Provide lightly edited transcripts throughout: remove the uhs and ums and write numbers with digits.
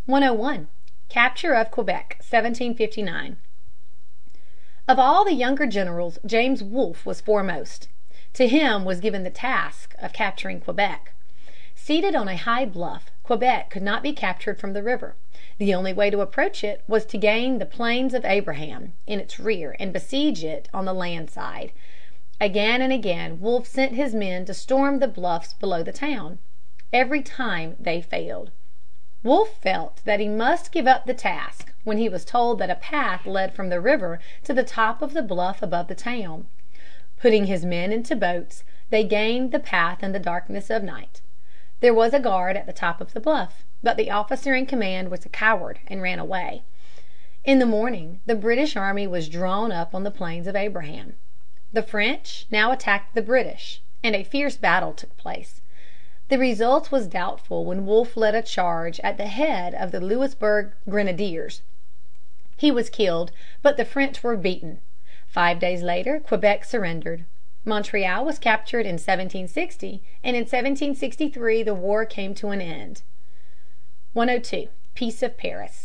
101. Capture of Quebec, 1759. Of all the younger generals James Wolfe was foremost. To him was given the task of capturing Quebec. Seated on a high bluff, Quebec could not be captured from the river. The only way to approach it was to gain the Plains of Abraham in its rear and besiege it on the land side. Again and again Wolfe sent his men to storm the bluffs below the town. Every time they failed. Wolfe felt that he must give up the task when he was told that a path led from the river to the top of the bluff above the town. Putting his men into boats, they gained the path in the darkness of night. There was a guard at the top of the bluff, but the officer in command was a coward and ran away. In the morning the British army was drawn up on the Plains of Abraham. The French now attacked the British, and a fierce battle took place. The result was doubtful when Wolfe led a charge at the head of the Louisburg Grenadiers. He was killed, but the French were beaten. 5 days later Quebec surrendered. Montreal was captured in 1760, and in 1763 the war came to an end. 102. Peace of Paris,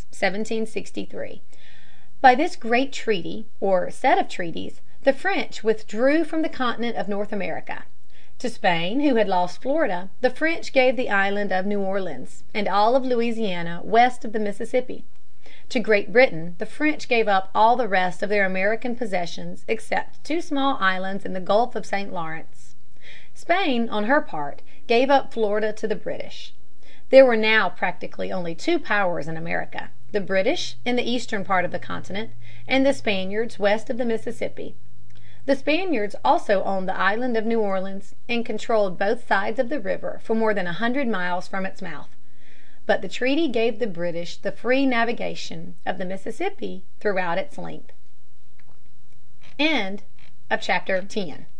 1763. By this great treaty, or set of treaties, the French withdrew from the continent of North America. To Spain, who had lost Florida, the French gave the island of New Orleans and all of Louisiana west of the Mississippi. To Great Britain the French gave up all the rest of their American possessions except 2 small islands in the Gulf of St. Lawrence. Spain, on her part, gave up Florida to the British. There were now practically only 2 powers in America, the British in the eastern part of the continent and the Spaniards west of the Mississippi. The Spaniards also owned the island of New Orleans and controlled both sides of the river for more than 100 miles from its mouth. But the treaty gave the British the free navigation of the Mississippi throughout its length. End of chapter 10.